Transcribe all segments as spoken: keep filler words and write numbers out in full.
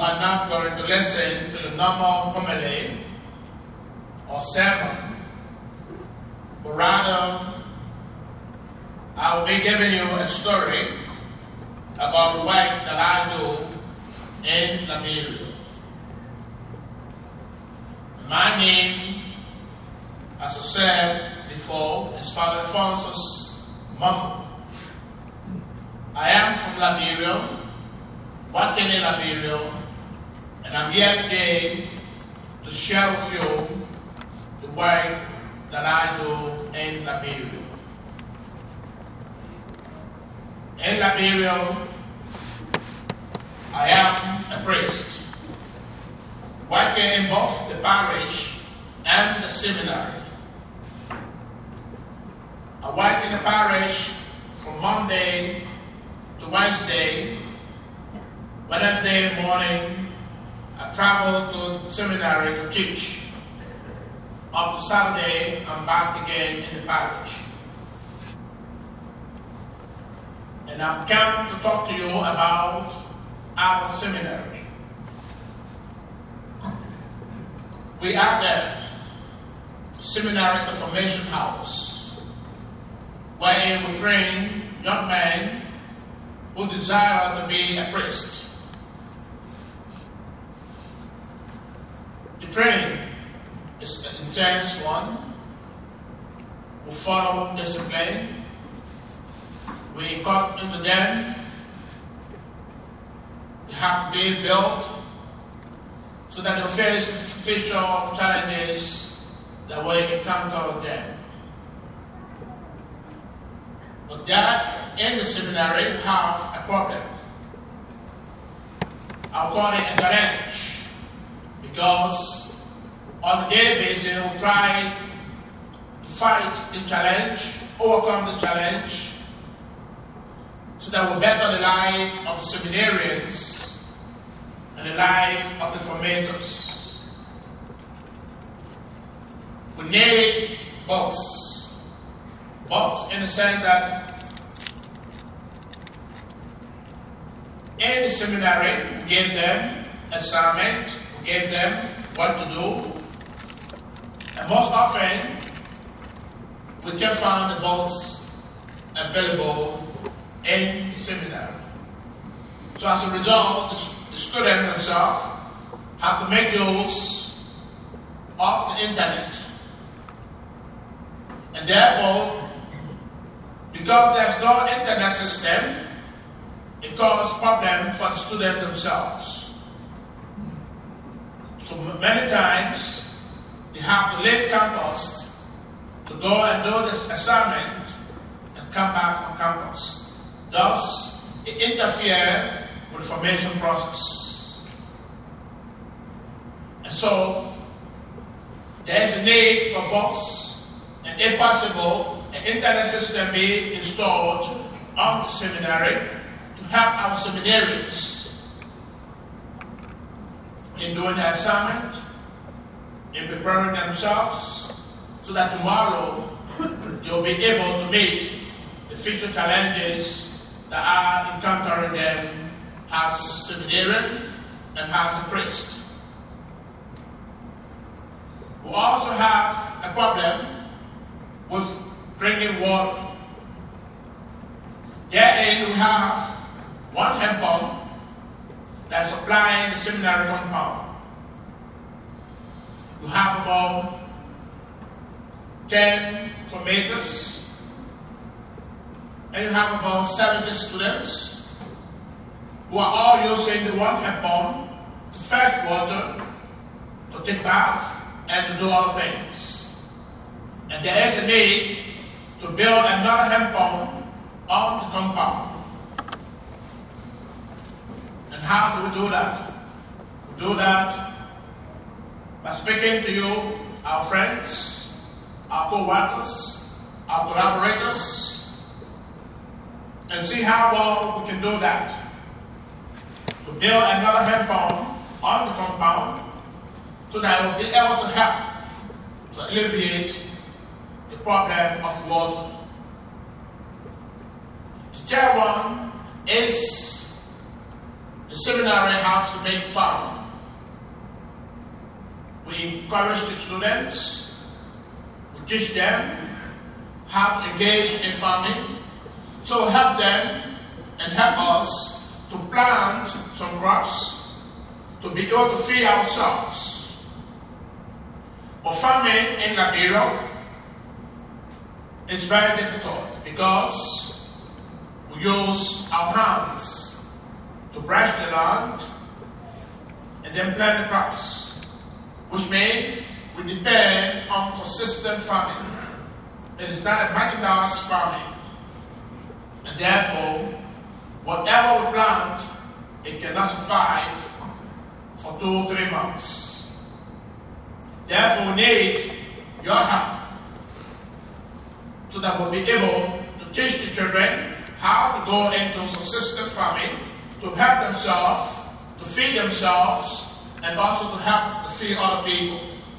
are not going to listen to the normal homily or sermon, but rather I will be giving you a story about the work that I do in Liberia. My name, as I said before, is Father Alphonsus Mambo. I am from Liberia, working in Liberia, and I'm here today to share with you the work that I do in Liberia. In Liberia, I am a priest, working in both the parish and the seminary. I work in the parish from Monday to Wednesday. Wednesday morning, I travel to seminary to teach. After Saturday, I'm back again in the parish. And I've come to talk to you about our seminary. We are the seminary is a formation house wherein we train young men who desire to be a priest. The training is an intense one. We follow discipline. We cut into them. They have to be built so that they face the future challenges that will encounter them. But that in the seminary have a problem. I'll call it a challenge, because on a daily basis we try to fight this challenge, overcome this challenge, so that we better the life of the seminarians and the life of the formators. We need books. Books in the sense that in the seminary we give them assignment, we give them what to do, and most often we can find the books available in the seminary. So as a result, the student himself have to make use of the internet. And therefore, because there's no internet system, it causes problems for the students themselves. So many times, they have to leave campus to go and do this assignment and come back on campus. Thus, it interferes with the formation process. And so, there is a need for books, and if possible, an internet system be installed on the seminary to help our seminarians in doing the assignment, in preparing themselves, so that tomorrow they'll be able to meet the future challenges that are encountering them as seminarian and as a priest. We also have a problem with drinking water. Therein we have one hand pump that's supplying the seminary compound. We have about ten formators, and you have about seventy students who are all using the one hand pump to fetch water, to take bath, and to do other things. And there is a need to build another hand pump on the compound. And how do we do that? We do that by speaking to you, our friends, our co-workers, our collaborators, and see how well we can do that. To build another hand pump on the compound so that we'll be able to help to alleviate the problem of water. The third one is the seminary has to make farm. We encourage the students, we teach them how to engage in farming, to help them and help us to plant some crops, to be able to feed ourselves. But farming in Liberia is very difficult because we use our hands to brush the land and then plant the crops, which means we depend on consistent farming. It is not a mechanized farming, and therefore, whatever we plant, it cannot survive for two or three months. Therefore, we need your help so that we'll be able to teach the children how to go into subsistence farming, to help themselves, to feed themselves, and also to help to feed other people.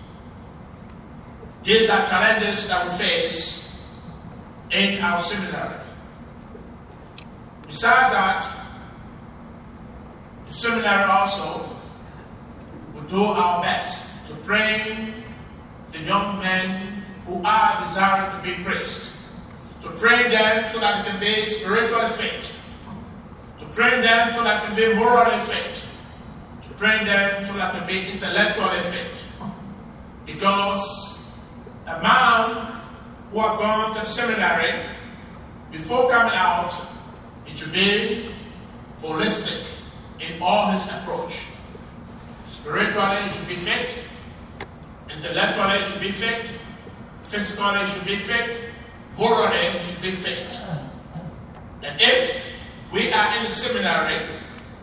These are challenges that we face in our seminary. Besides that, the seminary also will do our best to train the young men who are desiring to be priests, to train them so that they can be spiritually fit, to train them so that they can be morally fit, to train them so that they can be intellectually fit. Because a man who has gone to seminary, before coming out, he should be holistic in all his approach. Spiritually, he should be fit. Intellectually, he should be fit. Physically, he should be fit. Morally, he should be fit. And if we are in the seminary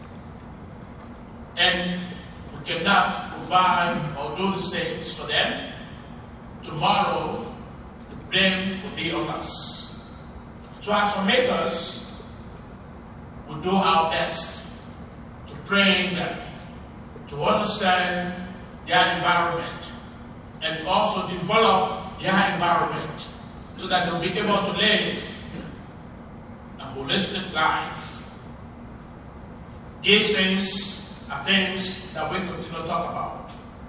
and we cannot provide or do the things for them, tomorrow the blame will be on us. So as for makers, we do our best to train them, to understand their environment, and to also develop their environment so that they'll be able to live a holistic life. These things are things that we continue to talk about.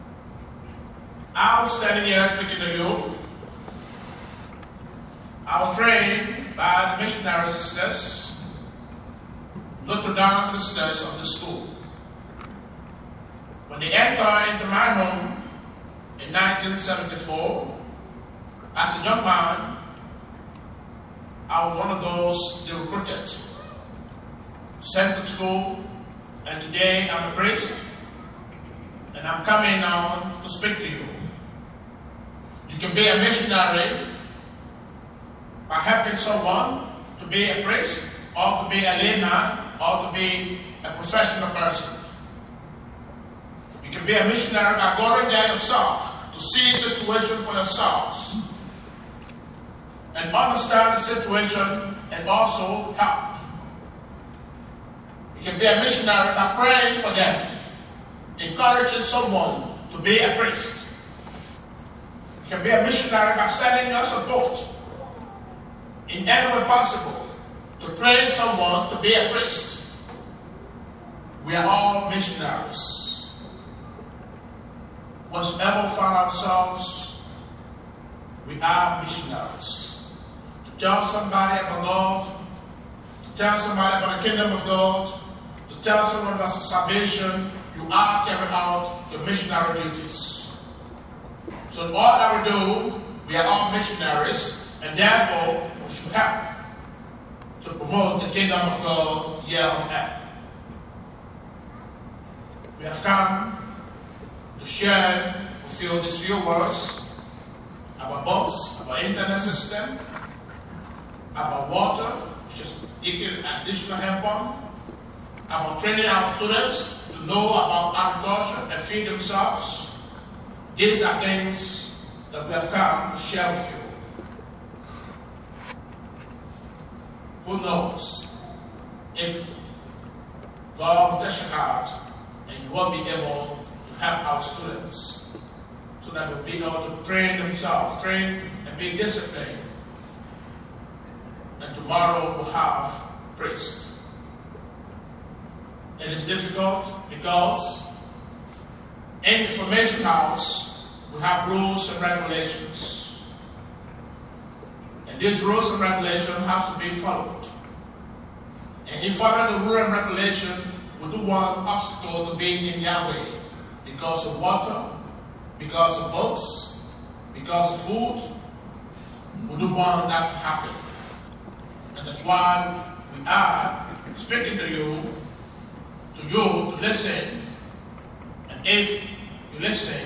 I was standing here speaking to you. I was trained by the missionary sisters, Notre Dame sisters of the school. When they entered into my home in nineteen seventy-four, as a young man, I was one of those they recruited, sent to school, and today I'm a priest, and I'm coming now to speak to you. You can be a missionary by helping someone to be a priest, or to be a layman, or to be a professional person. You can be a missionary by going there yourself to see the situation for yourselves and understand the situation and also help. You can be a missionary by praying for them, encouraging someone to be a priest. You can be a missionary by sending us a boat in any way possible to train someone to be a priest. We are all missionaries. Whatever we find ourselves, we are missionaries. To tell somebody about God, to tell somebody about the kingdom of God, to tell someone about salvation, you are carrying out your missionary duties. So in all that we do, we are all missionaries, and therefore we should help to promote the kingdom of God here on earth. We have come to share, fulfill these few words about boats, about internet system, about water, which is additional help on, about training our students to know about agriculture and feed themselves. These are things that we have come to share with you. Who knows if God will touch your heart and you will be able to help our students so that they'll be able to train themselves, train and be disciplined. And tomorrow we'll have priests. It is difficult because in the formation house, we have rules and regulations. And these rules and regulations have to be followed. And in following the rule and regulation, we do want obstacle to being in their way because of water, because of books, because of food. We do want that to happen. And that's why we are speaking to you, to you to listen. And if you listen,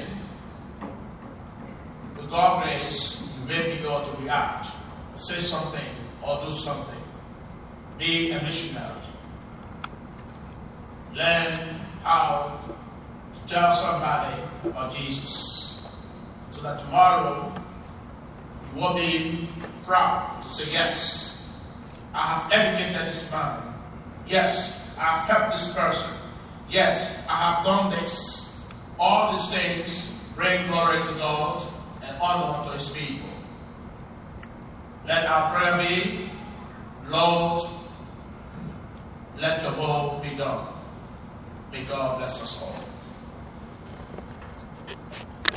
with God's grace, you may be able to react, or say something, or do something. Be a missionary. Learn how to tell somebody about Jesus, so that tomorrow you will be proud to say, yes, I have educated this man. Yes, I have helped this person. Yes, I have done this. All these things bring glory to God and honor to His people. Let our prayer be, Lord, let your will be done. May God bless us all.